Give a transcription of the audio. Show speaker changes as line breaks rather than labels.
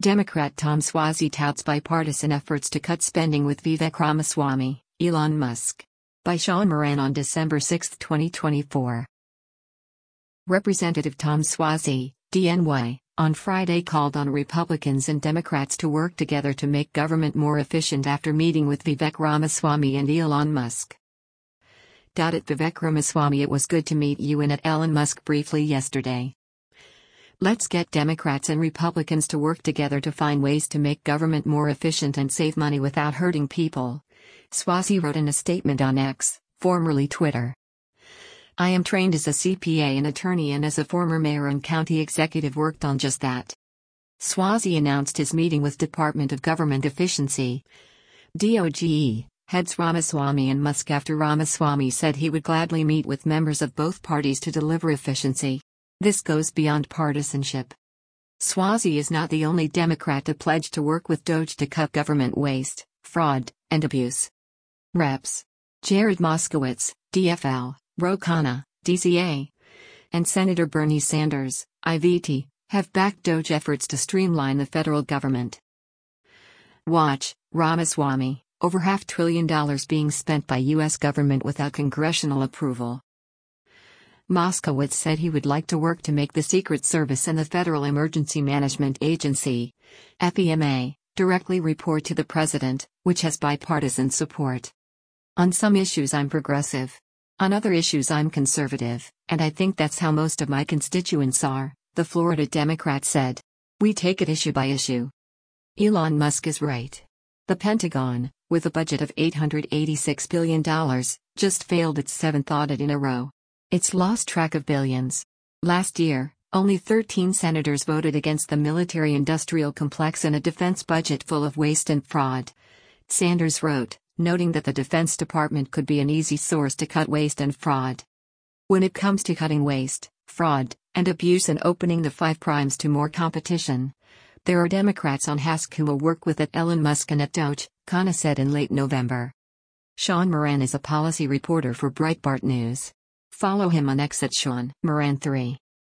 Democrat Tom Suozzi touts bipartisan efforts to cut spending with Vivek Ramaswamy, Elon Musk. By Sean Moran on December 6, 2024. Representative Tom Suozzi, DNY, on Friday called on Republicans and Democrats to work together to make government more efficient after meeting with Vivek Ramaswamy and Elon Musk. At Vivek Ramaswamy, it was good to meet you, and at Elon Musk briefly yesterday. Let's get Democrats and Republicans to work together to find ways to make government more efficient and save money without hurting people, Suozzi wrote in a statement on X, formerly Twitter. I am trained as a CPA and attorney, and as a former mayor and county executive worked on just that. Suozzi announced his meeting with Department of Government Efficiency DOGE heads Ramaswamy and Musk after Ramaswamy said he would gladly meet with members of both parties to deliver efficiency. This goes beyond partisanship. Suozzi is not the only Democrat to pledge to work with DOGE to cut government waste, fraud, and abuse. Reps. Jared Moskowitz, DFL, Ro Khanna, DCA, and Senator Bernie Sanders, IVT, have backed DOGE efforts to streamline the federal government. Watch, Ramaswamy, over $500 billion being spent by U.S. government without congressional approval. Moskowitz said he would like to work to make the Secret Service and the Federal Emergency Management Agency, FEMA, directly report to the president, which has bipartisan support. On some issues I'm progressive. On other issues I'm conservative, and I think that's how most of my constituents are, the Florida Democrat said. We take it issue by issue. Elon Musk is right. The Pentagon, with a budget of $886 billion, just failed its 7th audit in a row. It's lost track of billions. Last year, only 13 senators voted against the military-industrial complex and a defense budget full of waste and fraud. Sanders wrote, noting that the Defense Department could be an easy source to cut waste and fraud. When it comes to cutting waste, fraud, and abuse and opening the five crimes to more competition, there are Democrats on task who will work with at Elon Musk and at DOGE, Khanna said in late November. Sean Moran is a policy reporter for Breitbart News. Follow him on X at Sean Moran 3.